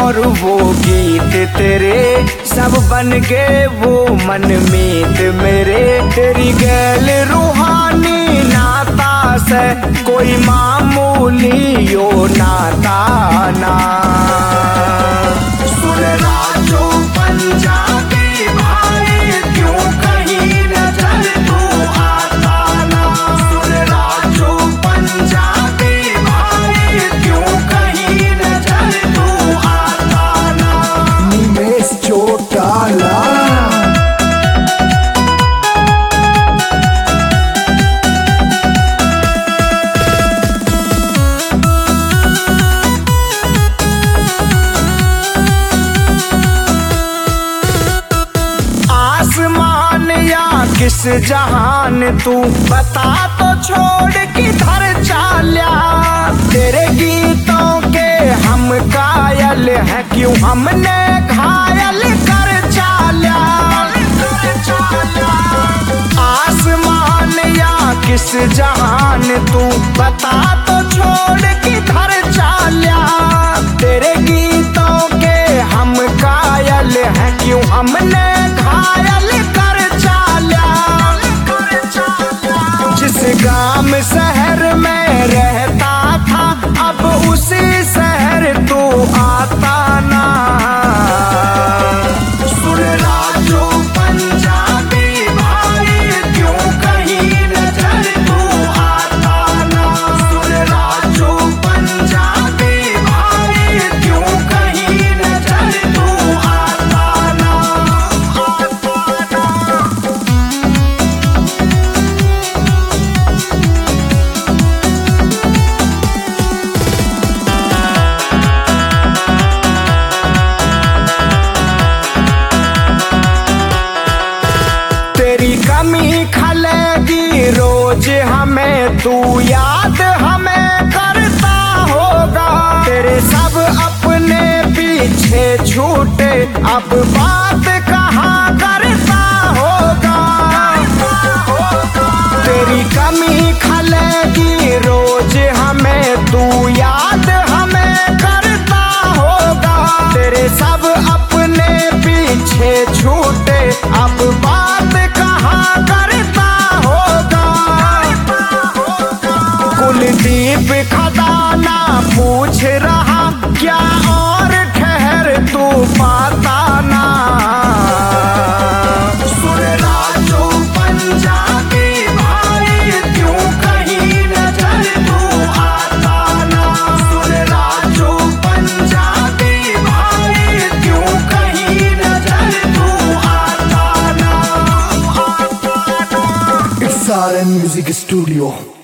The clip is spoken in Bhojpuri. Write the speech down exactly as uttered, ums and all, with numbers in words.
और वो गीत तेरे सब बन गए वो मनमीत मेरे। तेरी गैल रूहानी नाता से कोई मामूली यो नाता ना। सुन राजो पंजाबी भाई क्यों कहीं नजर तू आता ना। सुन राजो पंजाबी भाई क्यों कहीं नजर तू आता ना। निमेश चौटाला किस जहान तू बता तो छोड़ किधर चाल्या। तेरे गीतों के हम कायल हैं क्यों हमने घायल कर चाल्या। आसमान या किस जहान तू बता तो छोड़ किधर चाल्या। तेरे गीतों के हम कायल हैं क्यों हमने घायल कर जिस गांव शहर में रहता था अब उसी शहर तू आता ना। सुन राजो पंजाबी भाई क्यों कहीं नजर तू आता ना। सुन राजो पंजाबी भाई क्यों कहीं नजर तू आता ना। कमी खलेगी रोज हमें तू याद हमें करता होगा। तेरे सब अपने पीछे छूटे अब बात कहाँ करता होगा। तेरी कमी खलेगी रोज हमें तू याद हमें करता होगा। तेरे सब अपने पीछे छूटे अब बात करता होगा। कुलदीप खदाना पूछ रहा क्या और ठहर तू पाता ना। सुन राजो पंजाबी भाई क्यों कहीं नजर तू आता ना। सुन राजो पंजाबी भाई क्यों कहीं नजर तू आता ना। X R N Music Studio।